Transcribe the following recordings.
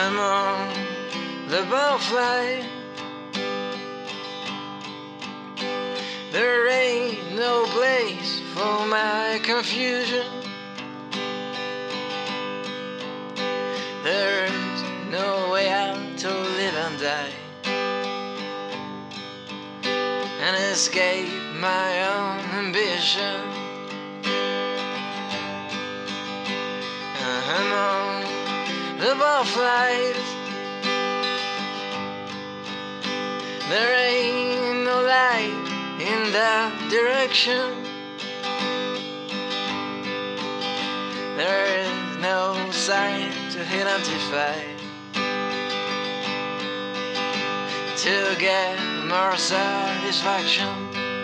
among the butterfly. There ain't no place for my confusion. There's no way out to live and die and escape my own ambition. Among the butterflies, there ain't no light in that direction. There is no sign to identify to get more satisfaction.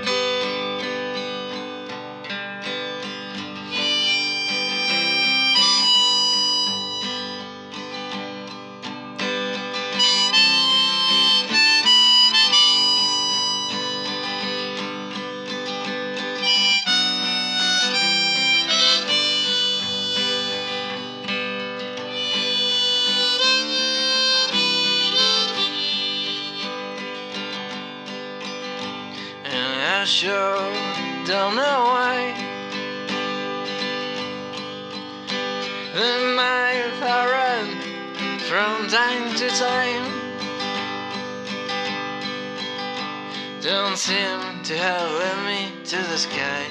I sure don't know why the miles I run from time to time don't seem to have led me to the sky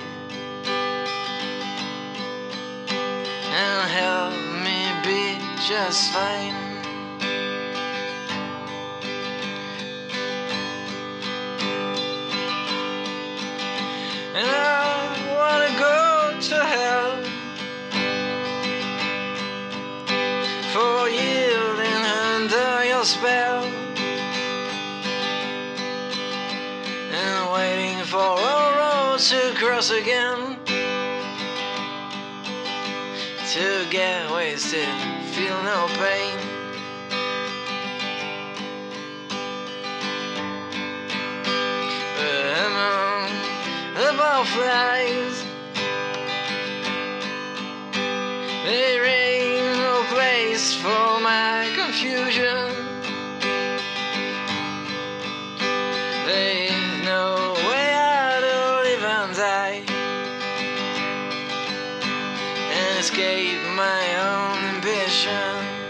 and help me be just fine. And I wanna go to hell for yielding under your spell and waiting for a road to cross again, to get wasted, feel no pain. But among the butterflies, there ain't no place for my confusion. There's no way out to live and die and escape my own ambition.